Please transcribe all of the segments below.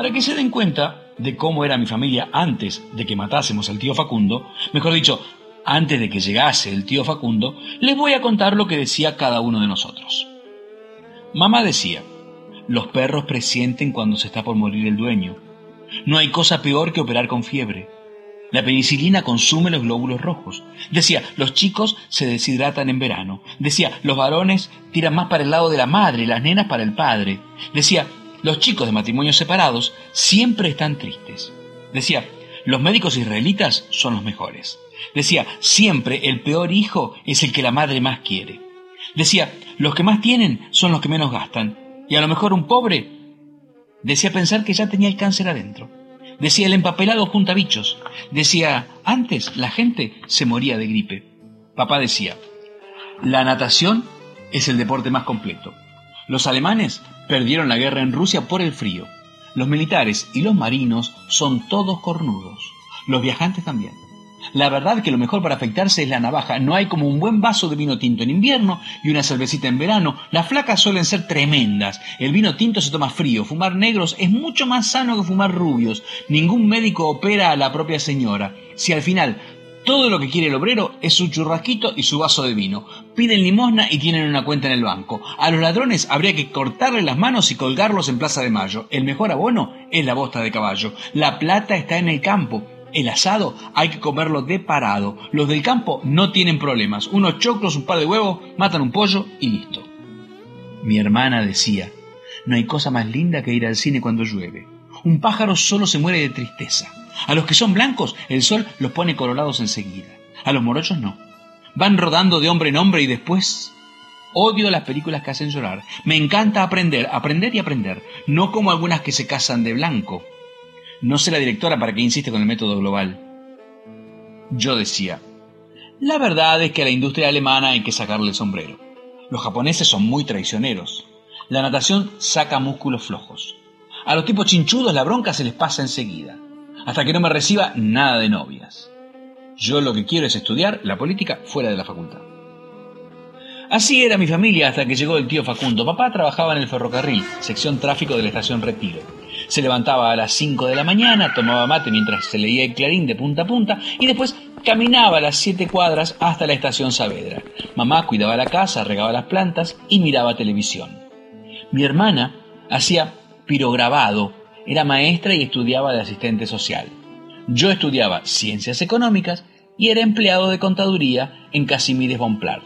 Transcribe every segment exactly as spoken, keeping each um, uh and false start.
Para que se den cuenta de cómo era mi familia antes de que matásemos al tío Facundo, mejor dicho, antes de que llegase el tío Facundo, les voy a contar lo que decía cada uno de nosotros. Mamá decía: los perros presienten cuando se está por morir el dueño. No hay cosa peor que operar con fiebre. La penicilina consume los glóbulos rojos. Decía: los chicos se deshidratan en verano. Decía: los varones tiran más para el lado de la madre y las nenas para el padre. Decía: los chicos de matrimonios separados siempre están tristes. Decía: los médicos israelitas son los mejores. Decía: siempre el peor hijo es el que la madre más quiere. Decía: los que más tienen son los que menos gastan. Y a lo mejor un pobre decía pensar que ya tenía el cáncer adentro. Decía: el empapelado junta bichos. Decía: antes la gente se moría de gripe. Papá decía: la natación es el deporte más completo. Los alemanes perdieron la guerra en Rusia por el frío. Los militares y los marinos son todos cornudos. Los viajantes también. La verdad que lo mejor para afeitarse es la navaja. No hay como un buen vaso de vino tinto en invierno y una cervecita en verano. Las flacas suelen ser tremendas. El vino tinto se toma frío. Fumar negros es mucho más sano que fumar rubios. Ningún médico opera a la propia señora. Si al final todo lo que quiere el obrero es su churrasquito y su vaso de vino. Piden limosna y tienen una cuenta en el banco. A los ladrones habría que cortarles las manos y colgarlos en Plaza de Mayo. El mejor abono es la bosta de caballo. La plata está en el campo. El asado hay que comerlo de parado. Los del campo no tienen problemas. Unos choclos, un par de huevos, matan un pollo y listo. Mi hermana decía: no hay cosa más linda que ir al cine cuando llueve. Un pájaro solo se muere de tristeza. A los que son blancos, el sol los pone colorados enseguida. A los morochos no. Van rodando de hombre en hombre y después... Odio las películas que hacen llorar. Me encanta aprender, aprender y aprender. No como algunas que se casan de blanco. No sé la directora para qué insiste con el método global. Yo decía: la verdad es que a la industria alemana hay que sacarle el sombrero. Los japoneses son muy traicioneros. La natación saca músculos flojos. A los tipos chinchudos la bronca se les pasa enseguida. Hasta que no me reciba, nada de novias. Yo lo que quiero es estudiar la política fuera de la facultad. Así era mi familia hasta que llegó el tío Facundo. Papá trabajaba en el ferrocarril, sección tráfico de la estación Retiro. Se levantaba a las cinco de la mañana, tomaba mate mientras se leía el Clarín de punta a punta y después caminaba las siete cuadras hasta la estación Saavedra. Mamá cuidaba la casa, regaba las plantas y miraba televisión. Mi hermana hacía pirograbado, era maestra y estudiaba de asistente social. Yo estudiaba ciencias económicas y era empleado de contaduría en Casimides Bonpland.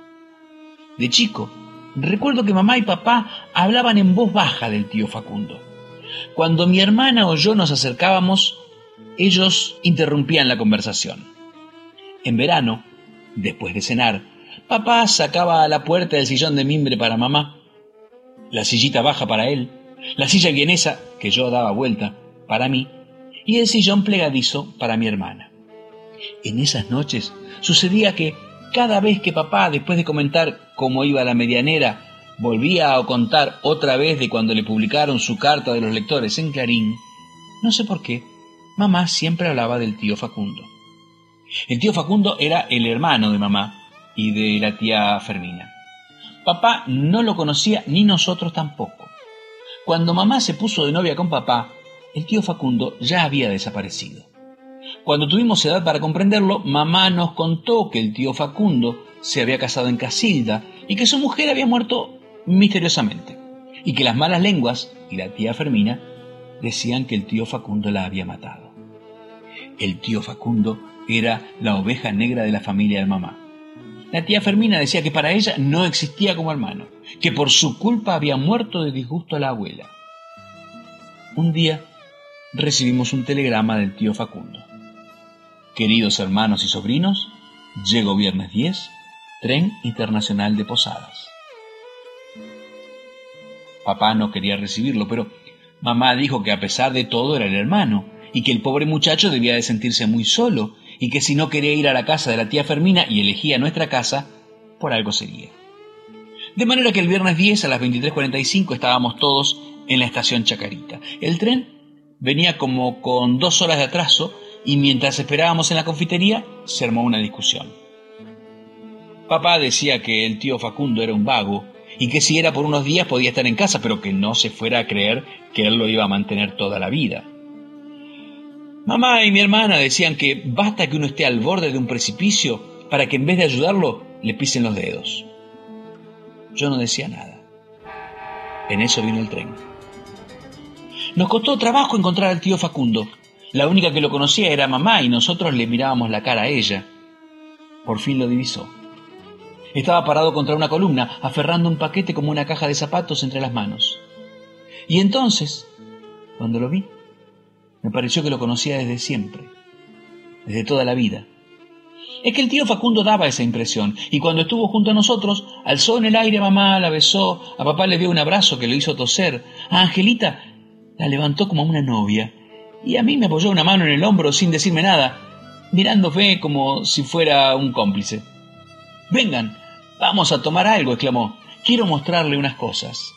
De chico, recuerdo que mamá y papá hablaban en voz baja del tío Facundo. Cuando mi hermana o yo nos acercábamos, ellos interrumpían la conversación. En verano, después de cenar, papá sacaba a la puerta el sillón de mimbre para mamá, la sillita baja para él, la silla vienesa, que yo daba vuelta, para mí, y el sillón plegadizo para mi hermana. En esas noches sucedía que cada vez que papá, después de comentar cómo iba la medianera, volvía a contar otra vez de cuando le publicaron su carta de los lectores en Clarín, no sé por qué, mamá siempre hablaba del tío Facundo. El tío Facundo era el hermano de mamá y de la tía Fermina. Papá no lo conocía ni nosotros tampoco. Cuando mamá se puso de novia con papá, el tío Facundo ya había desaparecido. Cuando tuvimos edad para comprenderlo, mamá nos contó que el tío Facundo se había casado en Casilda y que su mujer había muerto misteriosamente, y que las malas lenguas y la tía Fermina decían que el tío Facundo la había matado. El tío Facundo era la oveja negra de la familia de mamá. La tía Fermina decía que para ella no existía como hermano, que por su culpa había muerto de disgusto a la abuela. Un día recibimos un telegrama del tío Facundo. Queridos hermanos y sobrinos, llego viernes diez, tren internacional de Posadas. Papá no quería recibirlo, pero mamá dijo que a pesar de todo era el hermano, y que el pobre muchacho debía de sentirse muy solo, y que si no quería ir a la casa de la tía Fermina y elegía nuestra casa, por algo sería. De manera que el viernes diez a las veintitrés cuarenta y cinco estábamos todos en la estación Chacarita. El tren venía como con dos horas de atraso y mientras esperábamos en la confitería se armó una discusión. Papá decía que el tío Facundo era un vago y que si era por unos días podía estar en casa, pero que no se fuera a creer que él lo iba a mantener toda la vida. Mamá y mi hermana decían que basta que uno esté al borde de un precipicio para que en vez de ayudarlo le pisen los dedos. Yo no decía nada. En eso vino el tren. Nos costó trabajo encontrar al tío Facundo. La única que lo conocía era mamá y nosotros le mirábamos la cara a ella. Por fin lo divisó. Estaba parado contra una columna, aferrando un paquete como una caja de zapatos entre las manos. Y entonces, cuando lo vi, me pareció que lo conocía desde siempre, desde toda la vida. Es que el tío Facundo daba esa impresión, y cuando estuvo junto a nosotros, alzó en el aire a mamá, la besó, a papá le dio un abrazo que lo hizo toser, a Angelita la levantó como una novia, y a mí me apoyó una mano en el hombro sin decirme nada, mirándome como si fuera un cómplice. «Vengan, vamos a tomar algo», exclamó. «Quiero mostrarle unas cosas».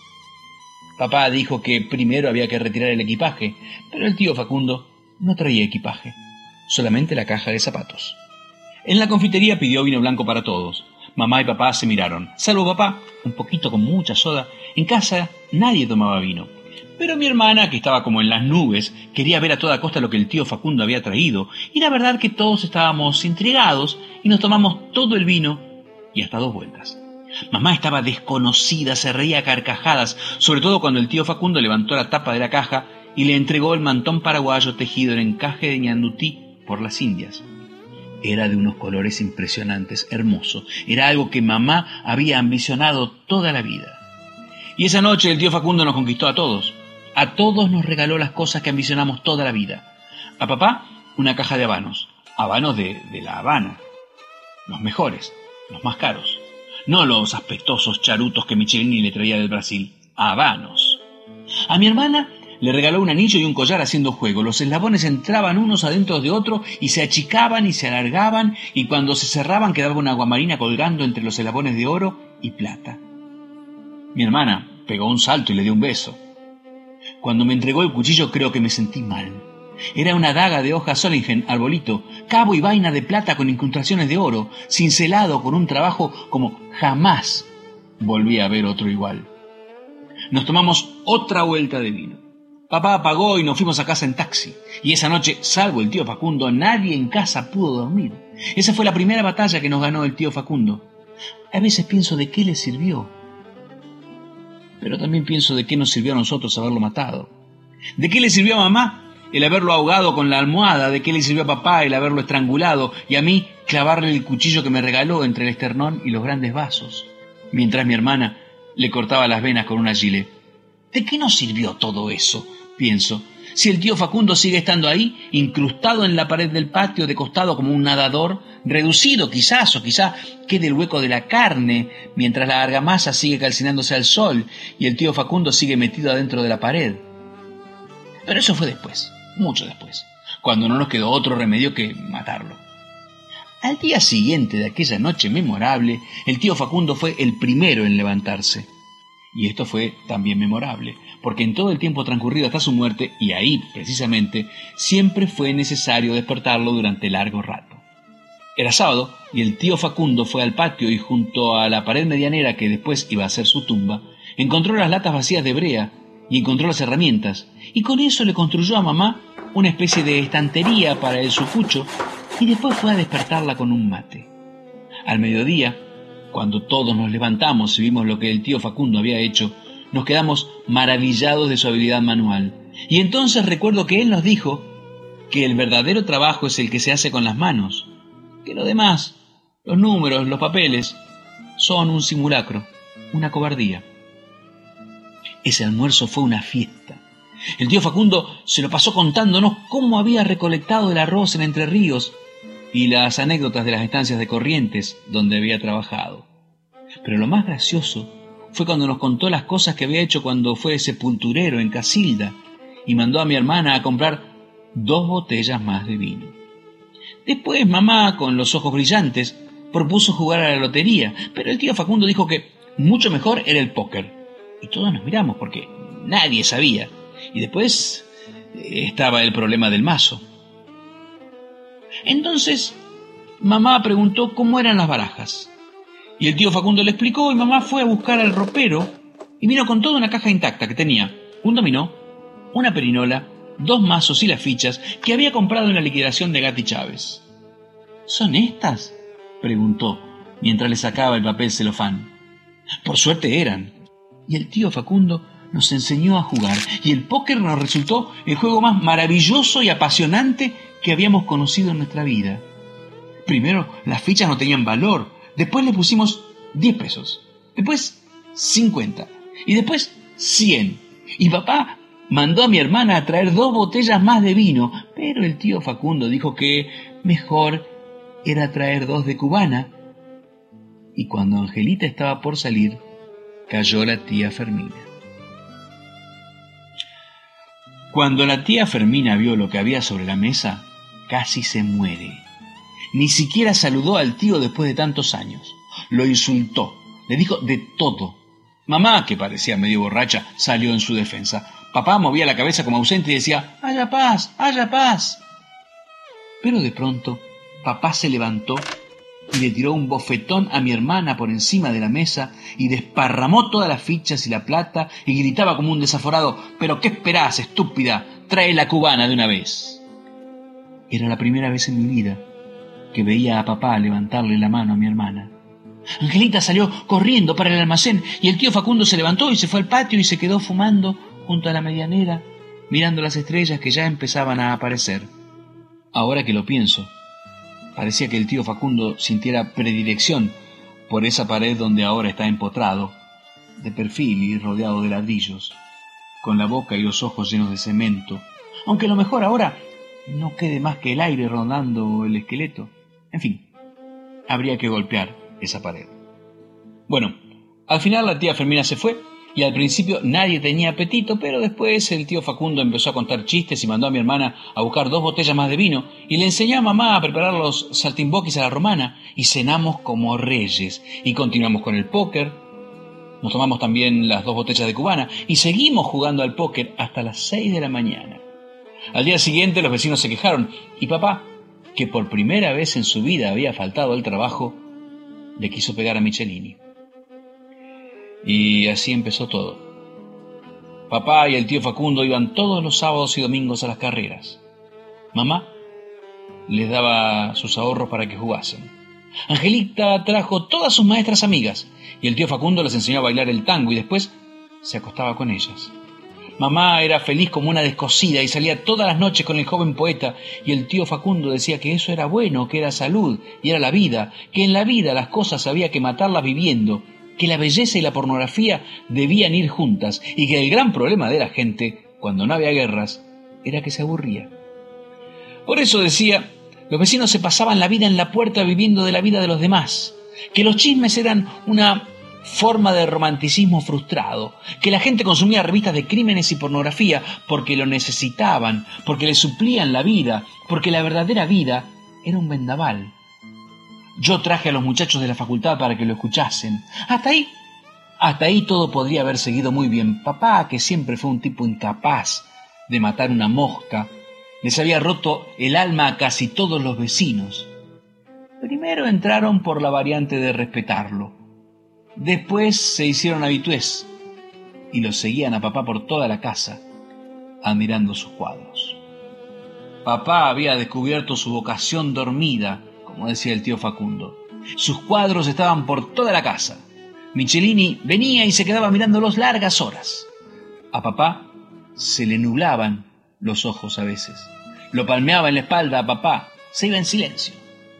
Papá dijo que primero había que retirar el equipaje, pero el tío Facundo no traía equipaje, solamente la caja de zapatos. En la confitería pidió vino blanco para todos. Mamá y papá se miraron, salvo papá, un poquito con mucha soda. En casa nadie tomaba vino. Pero mi hermana, que estaba como en las nubes, quería ver a toda costa lo que el tío Facundo había traído, y la verdad que todos estábamos intrigados y nos tomamos todo el vino y hasta dos vueltas. Mamá estaba desconocida, se reía a carcajadas, sobre todo cuando el tío Facundo levantó la tapa de la caja y le entregó el mantón paraguayo tejido en encaje de ñandutí por las Indias. Era de unos colores impresionantes, hermoso. Era algo que mamá había ambicionado toda la vida. Y esa noche el tío Facundo nos conquistó a todos. A todos nos regaló las cosas que ambicionamos toda la vida. A papá, una caja de habanos. Habanos de, de La Habana. Los mejores, los más caros. No los apetosos charutos que Michelini le traía del Brasil. Habanos. A mi hermana le regaló un anillo y un collar haciendo juego. Los eslabones entraban unos adentro de otro y se achicaban y se alargaban, y cuando se cerraban quedaba una aguamarina colgando entre los eslabones de oro y plata. Mi hermana pegó un salto y le dio un beso. Cuando me entregó el cuchillo creo que me sentí mal. Era una daga de hoja Solingen, arbolito, cabo y vaina de plata con incrustaciones de oro, cincelado con un trabajo como jamás volví a ver otro igual. Nos tomamos otra vuelta de vino. Papá pagó y nos fuimos a casa en taxi. Y esa noche, salvo el tío Facundo, nadie en casa pudo dormir. Esa fue la primera batalla que nos ganó el tío Facundo. A veces pienso de qué le sirvió. Pero también pienso de qué nos sirvió a nosotros haberlo matado. ¿De qué le sirvió a mamá el haberlo ahogado con la almohada? ¿De qué le sirvió a papá el haberlo estrangulado? Y a mí clavarle el cuchillo que me regaló entre el esternón y los grandes vasos, mientras mi hermana le cortaba las venas con una gilet. ¿De qué nos sirvió todo eso? Pienso. Si el tío Facundo sigue estando ahí, incrustado en la pared del patio de costado como un nadador, reducido quizás, o quizá quede el hueco de la carne, mientras la argamasa sigue calcinándose al sol y el tío Facundo sigue metido adentro de la pared. Pero eso fue después, mucho después, cuando no nos quedó otro remedio que matarlo. Al día siguiente de aquella noche memorable, el tío Facundo fue el primero en levantarse. Y esto fue también memorable, porque en todo el tiempo transcurrido hasta su muerte, y ahí precisamente, siempre fue necesario despertarlo durante largo rato. Era sábado, y el tío Facundo fue al patio y junto a la pared medianera que después iba a ser su tumba, encontró las latas vacías de brea y encontró las herramientas, y con eso le construyó a mamá una especie de estantería para el sucucho, y después fue a despertarla con un mate. Al mediodía, cuando todos nos levantamos y vimos lo que el tío Facundo había hecho, nos quedamos maravillados de su habilidad manual. Y entonces recuerdo que él nos dijo que el verdadero trabajo es el que se hace con las manos, que lo demás, los números, los papeles, son un simulacro, una cobardía. Ese almuerzo fue una fiesta. El tío Facundo se lo pasó contándonos cómo había recolectado el arroz en Entre Ríos y las anécdotas de las estancias de Corrientes donde había trabajado. Pero lo más gracioso fue cuando nos contó las cosas que había hecho cuando fue sepulturero en Casilda y mandó a mi hermana a comprar dos botellas más de vino. Después mamá, con los ojos brillantes, propuso jugar a la lotería, pero el tío Facundo dijo que mucho mejor era el póker. Y todos nos miramos porque nadie sabía. Y después estaba el problema del mazo. Entonces mamá preguntó cómo eran las barajas. Y el tío Facundo le explicó y mamá fue a buscar al ropero y vino con toda una caja intacta que tenía un dominó, una perinola, dos mazos y las fichas que había comprado en la liquidación de Gatti Chávez. ¿Son estas?, preguntó mientras le sacaba el papel celofán. Por suerte eran. Y el tío Facundo nos enseñó a jugar y el póker nos resultó el juego más maravilloso y apasionante que habíamos conocido en nuestra vida. Primero las fichas no tenían valor, después le pusimos diez pesos, después cincuenta y después cien. Y papá mandó a mi hermana a traer dos botellas más de vino, pero el tío Facundo dijo que mejor era traer dos de cubana. Y cuando Angelita estaba por salir, cayó la tía Fermina. Cuando la tía Fermina vio lo que había sobre la mesa, casi se muere. Ni siquiera saludó al tío después de tantos años. Lo insultó, le dijo de todo. Mamá, que parecía medio borracha, salió en su defensa. Papá movía la cabeza como ausente y decía, «¡Haya paz! ¡Haya paz!». Pero de pronto, papá se levantó y le tiró un bofetón a mi hermana por encima de la mesa y desparramó todas las fichas y la plata y gritaba como un desaforado, «¿Pero qué esperás, estúpida? Trae la cubana de una vez». Era la primera vez en mi vida que veía a papá levantarle la mano a mi hermana. Angelita salió corriendo para el almacén y el tío Facundo se levantó y se fue al patio y se quedó fumando junto a la medianera, mirando las estrellas que ya empezaban a aparecer. Ahora que lo pienso, parecía que el tío Facundo sintiera predilección por esa pared donde ahora está empotrado, de perfil y rodeado de ladrillos, con la boca y los ojos llenos de cemento, aunque a lo mejor ahora no quede más que el aire rondando el esqueleto. En fin, habría que golpear esa pared. Bueno, al final la tía Fermina se fue y al principio nadie tenía apetito, pero después el tío Facundo empezó a contar chistes y mandó a mi hermana a buscar dos botellas más de vino y le enseñó a mamá a preparar los saltimboquis a la romana y cenamos como reyes y continuamos con el póker. Nos tomamos también las dos botellas de cubana y seguimos jugando al póker hasta las seis de la mañana. Al día siguiente los vecinos se quejaron y papá, que por primera vez en su vida había faltado al trabajo, le quiso pegar a Michelini. Y así empezó todo. Papá y el tío Facundo iban todos los sábados y domingos a las carreras. Mamá les daba sus ahorros para que jugasen. Angelita trajo todas sus maestras amigas y el tío Facundo les enseñó a bailar el tango y después se acostaba con ellas. Mamá era feliz como una descosida y salía todas las noches con el joven poeta y el tío Facundo decía que eso era bueno, que era salud y era la vida, que en la vida las cosas había que matarlas viviendo, que la belleza y la pornografía debían ir juntas y que el gran problema de la gente, cuando no había guerras, era que se aburría. Por eso decía, los vecinos se pasaban la vida en la puerta viviendo de la vida de los demás, que los chismes eran una forma de romanticismo frustrado, que la gente consumía revistas de crímenes y pornografía porque lo necesitaban, porque le suplían la vida, porque la verdadera vida era un vendaval. Yo traje a los muchachos de la facultad para que lo escuchasen. Hasta ahí, hasta ahí todo podría haber seguido muy bien. Papá, que siempre fue un tipo incapaz de matar una mosca, les había roto el alma a casi todos los vecinos. Primero entraron por la variante de respetarlo. Después se hicieron habitués y lo seguían a papá por toda la casa, admirando sus cuadros. Papá había descubierto su vocación dormida, como decía el tío Facundo. Sus cuadros estaban por toda la casa. Michelini venía y se quedaba mirándolos largas horas. A papá se le nublaban los ojos a veces. Lo palmeaba en la espalda a papá. Se iba en silencio.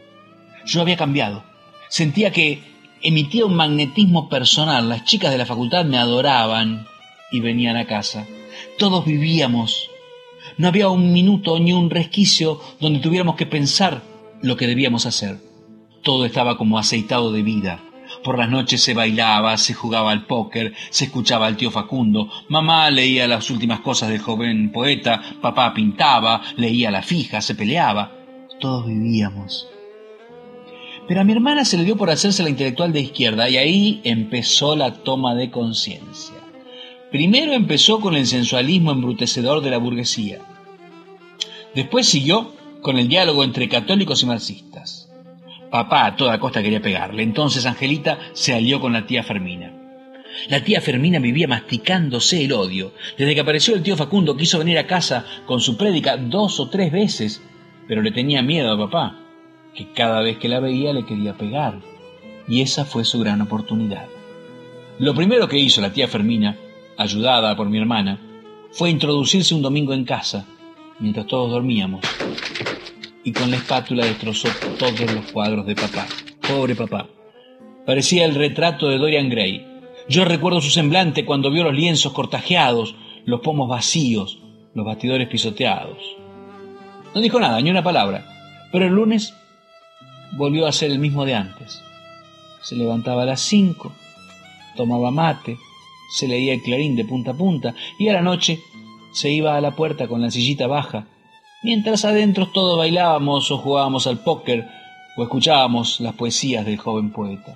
Yo había cambiado. Sentía que emitía un magnetismo personal. Las chicas de la facultad me adoraban y venían a casa. Todos vivíamos. No había un minuto ni un resquicio donde tuviéramos que pensar lo que debíamos hacer. Todo estaba como aceitado de vida. Por las noches se bailaba, se jugaba al póker, se escuchaba al tío Facundo, mamá leía las últimas cosas del joven poeta, papá pintaba, leía la fija, se peleaba. Todos vivíamos. Pero a mi hermana se le dio por hacerse la intelectual de izquierda y ahí empezó la toma de conciencia. Primero empezó con el sensualismo embrutecedor de la burguesía. Después siguió con el diálogo entre católicos y marxistas. Papá a toda costa quería pegarle. Entonces Angelita se alió con la tía Fermina. La tía Fermina vivía masticándose el odio. Desde que apareció el tío Facundo quiso venir a casa con su prédica dos o tres veces, pero le tenía miedo a papá, que cada vez que la veía le quería pegar. Y esa fue su gran oportunidad. Lo primero que hizo la tía Fermina, ayudada por mi hermana, fue introducirse un domingo en casa, mientras todos dormíamos, y con la espátula destrozó todos los cuadros de papá. Pobre papá. Parecía el retrato de Dorian Gray. Yo recuerdo su semblante cuando vio los lienzos cortajeados, los pomos vacíos, los bastidores pisoteados. No dijo nada, ni una palabra, pero el lunes volvió a ser el mismo de antes. Se levantaba a las cinco, tomaba mate, se leía el Clarín de punta a punta y a la noche se iba a la puerta con la sillita baja, mientras adentro todos bailábamos o jugábamos al póker o escuchábamos las poesías del joven poeta.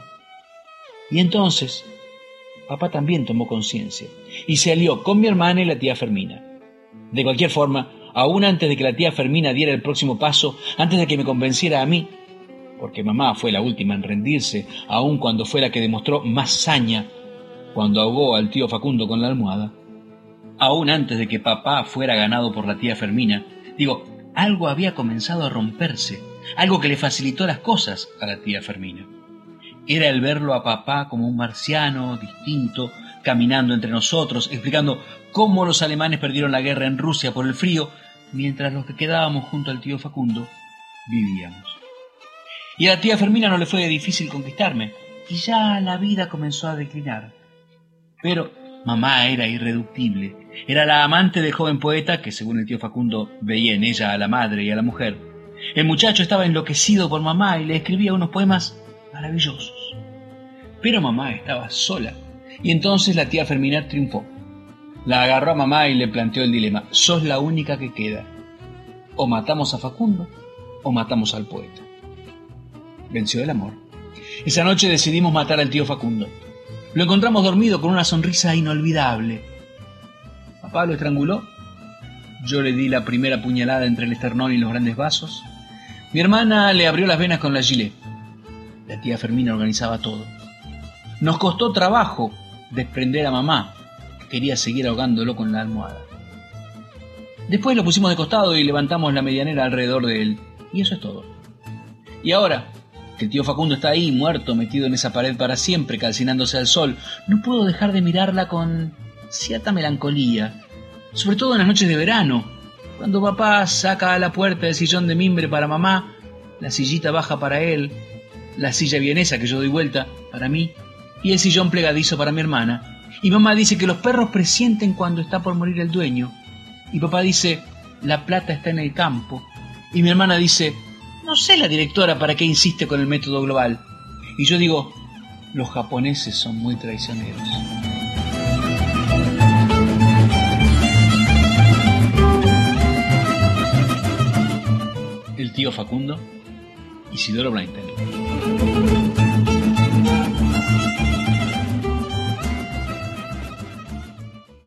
Y entonces papá también tomó conciencia y se alió con mi hermana y la tía Fermina. De cualquier forma, aún antes de que la tía Fermina diera el próximo paso, antes de que me convenciera a mí, porque mamá fue la última en rendirse, aun cuando fue la que demostró más saña cuando ahogó al tío Facundo con la almohada, aún antes de que papá fuera ganado por la tía Fermina, digo, algo había comenzado a romperse, algo que le facilitó las cosas a la tía Fermina. Era el verlo a papá como un marciano distinto, caminando entre nosotros, explicando cómo los alemanes perdieron la guerra en Rusia por el frío, mientras los que quedábamos junto al tío Facundo vivíamos. Y a la tía Fermina no le fue difícil conquistarme, y ya la vida comenzó a declinar. Pero mamá era irreductible, era la amante del joven poeta que, según el tío Facundo, veía en ella a la madre y a la mujer. El muchacho estaba enloquecido por mamá y le escribía unos poemas maravillosos. Pero mamá estaba sola, y entonces la tía Fermina triunfó. La agarró a mamá y le planteó el dilema: sos la única que queda. O matamos a Facundo, o matamos al poeta. Venció el amor. Esa noche decidimos matar al tío Facundo. Lo encontramos dormido con una sonrisa inolvidable. Papá lo estranguló. Yo le di la primera puñalada entre el esternón y los grandes vasos. Mi hermana le abrió las venas con la gilet. La tía Fermina organizaba todo. Nos costó trabajo desprender a mamá, que quería seguir ahogándolo con la almohada. Después lo pusimos de costado y levantamos la medianera alrededor de él. Y eso es todo. Y ahora que el tío Facundo está ahí, muerto, metido en esa pared para siempre, calcinándose al sol, no puedo dejar de mirarla con cierta melancolía, sobre todo en las noches de verano, cuando papá saca a la puerta el sillón de mimbre para mamá, la sillita baja para él, la silla vienesa que yo doy vuelta para mí y el sillón plegadizo para mi hermana. Y mamá dice que los perros presienten cuando está por morir el dueño, y papá dice: la plata está en el campo, y mi hermana dice: no sé la directora para qué insiste con el método global. Y yo digo: los japoneses son muy traicioneros. El tío Facundo, Isidoro Blainten.